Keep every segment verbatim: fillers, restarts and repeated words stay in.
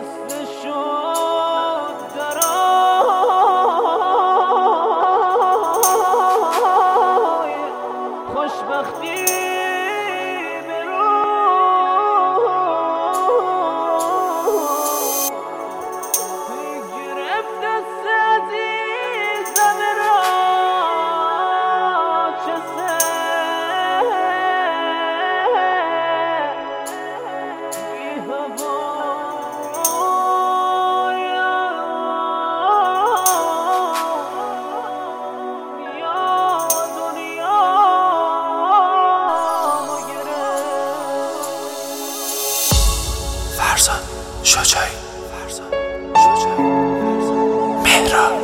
فرزاد شجاعی مهران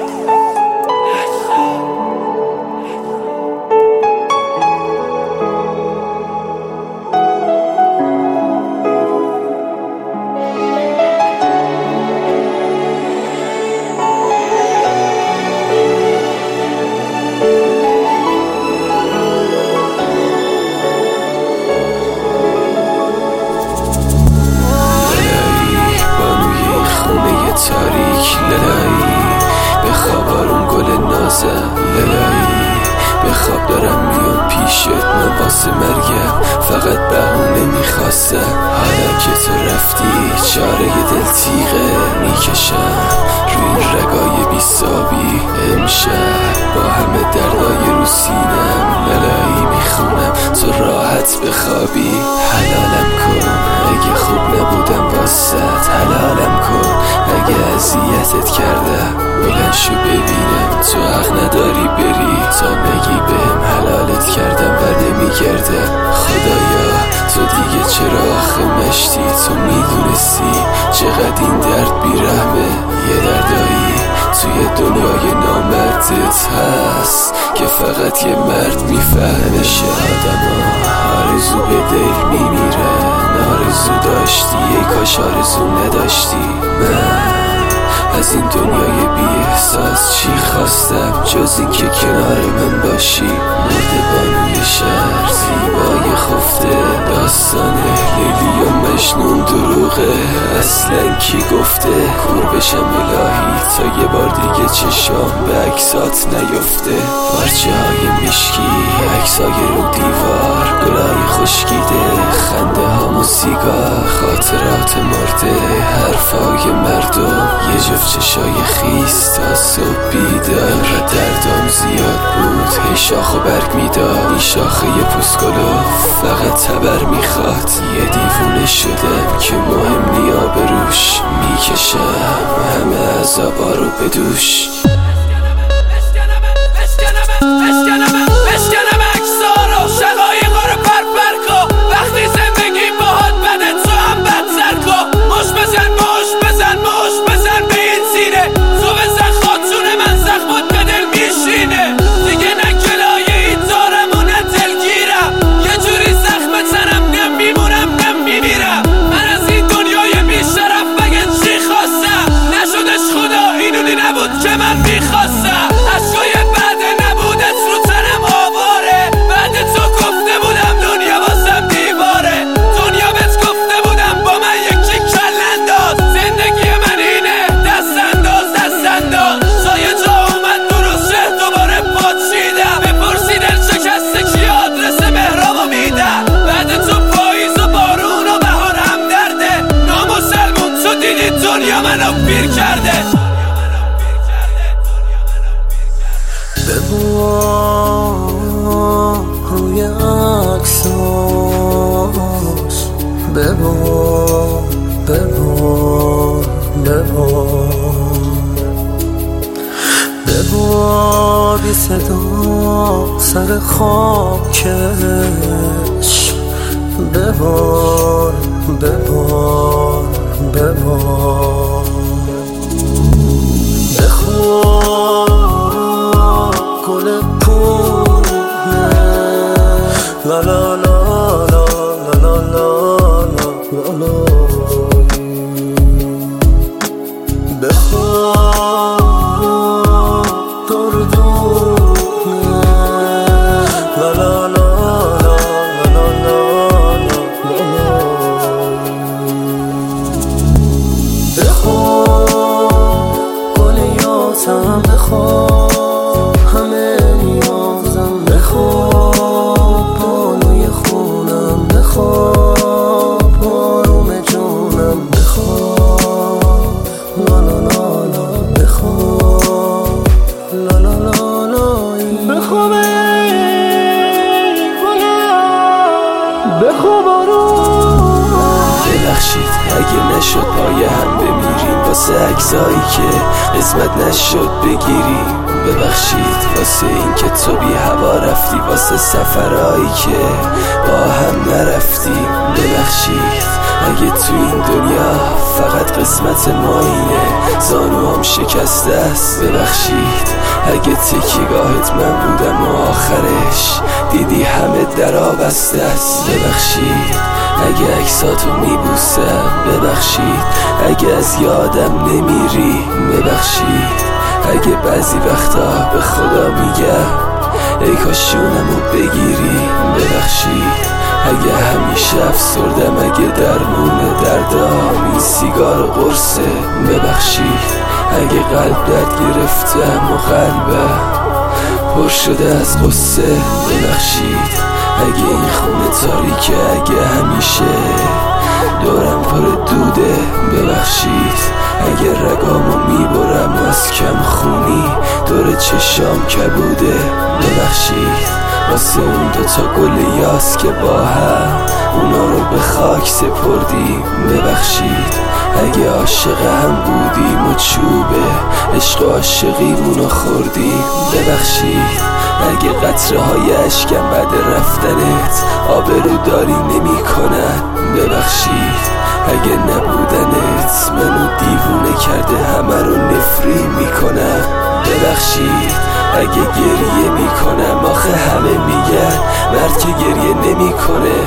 تاریک للایی بخواب آروم گل نازم للایی بخواب دارم میام پیشت من واسه مرگم فقط بهونه میخواستم حالا که تو رفتی چاره دل تیغه میکشم روی این رگای بیسابی امشب با همه دردای رو سینم للایی میخونم تو راحت بخوابی حلالم کن اگه خوب نبودم واسط حلالم کن اگه اذیتت کردم بلند شو ببینم تو حق نداری بری تا نگی بهم حلالت کردم و نمیگردم خدایا تو دیگه چرا آخه مشتی تو میدونستی چقدر این درد بیرحمه یه دردایی توی دنیای نامردت هست که فقط یه مرد میفهمشه آدما آرزو به دل میمیرن آرزو داشتی ای کاش آرزو نداشتی من از این دنیای بی احساس چی خواستم جز این که کنار من باشی مرد بانوی شهر زیبای خفته داستان لیلی و مجنون دروغه اصلا کی گفته کور بشم الهی تا یه بار دیگه چشام به عکسات نیفته پارچه های مشکی عکسای رو دیوار گلای خشکیده خنده ها موسیقا خاطرات مرده حرفای مردم یه جفت چشای خیس تا صبح بیدار دردام زیاد بود هی شاخ و برگ میداد این شاخه یه پوسکلو فقط تبر میخواد یه دیوونه شدم که مهم نیا بروش میکشم همه عذابا رو بدوش ببار روی عکساش ببار ببار ببار ببار بی صدا سر خاکش ببار ببار ببار بخوار گل پونه لا لا لا لا لا لا لا لا بخوار دردونه لا لا لا لا لا لا لا نشد پای هم بمیریم واسه عکسایی که قسمت نشد بگیریم. ببخشید واسه این که تو بی هوا رفتی، واسه سفرهایی که با هم نرفتیم. ببخشید اگه تو این دنیا فقط قسمت ما اینه زانوام شکسته است. ببخشید اگه تکیگاهت من بودم و آخرش دیدی همه درا بسته است. ببخشید اگه عکساتو میبوسم، ببخشید اگه از یادم نمیری، ببخشید اگه بعضی وقتا به خدا میگم ای کاش جونمو بگیری. ببخشید اگه همیشه افسردم، اگه درمون دردام این سیگار و قرصه. ببخشید اگه قلب درد گرفتم و قلبم پر شده از قصه. ببخشید اگه این خونه تاریکه، اگه همیشه دورم پر دوده. ببخشید اگه رگامو میبرم و از کم خونی دور چشام کبوده. ببخشید واسه اون دوتا گل یاس که با هم اونا رو به خاک سپردیم. ببخشید اگه عاشق هم بودیم و چوبه عشق و عاشقیمونو خوردیم. ببخشید اگه قطره های اشکم بعد رفتنت آبرو داری نمی کنن. ببخشید اگه نبودنت منو دیوونه کرده، همه رو نفری میکنم. ببخشید اگه گریه میکنم، آخه همه میگن مرد که گریه نمیکنه.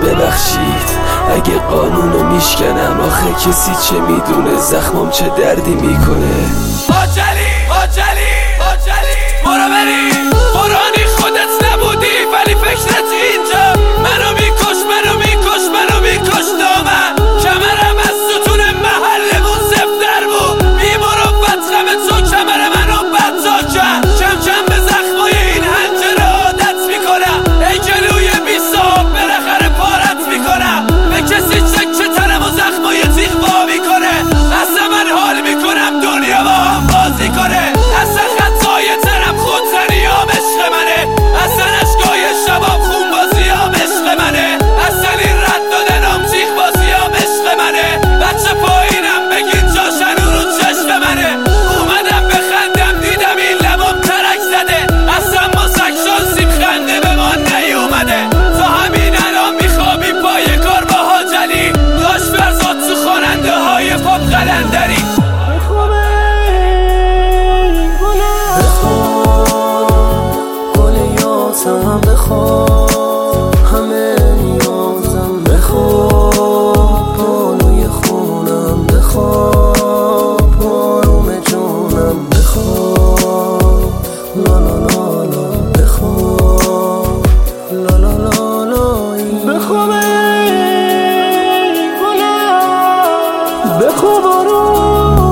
ببخشید اگه قانونو میشکنم، آخه کسی چه میدونه زخمم چه دردی میکنه. حاجلی حاجلی حاجلی برو بری قرآنی خودت نبودی ولی فکرت اینجا منو میکش منو میکش منو میکش دامن کمرم از ستون محلمون زفتر بود بیمروفت غم تو کمر منو بدتا کرد. کم کم به زخمای این حنجره عادت میکنم، ای گلوی بیساب بالاخره پارت میکنم. به کسی چکه تنم و زخمای تیغ با میکنه، اصلا من حال میکنم دنیا با هم بازی کنه. اصلا خطای تنم خودزنیام عشق منه، اصلا اشکای شباب خون بازیام عشق منه، اصلا این رد دادنم تیغ بازیام عشق منه. بچه پایینم بگین جاشنو رو چشم منه، اومدم بخندم دیدم این لبم ترک زده، اصلا ما سک شانسیم خنده به ما نیومده. تا همین الان میخوابی پای کار با حاجلی، داشت فرزاد تو خواننده های پاپ قلندری. بخواب بخواب همه نیازم، بخواب بالوی خونم، بخواب آروم جونم، بخواب لا لا لا لا، بخواب لا لا لا لا، بخواب ای گلم، بخواب آروم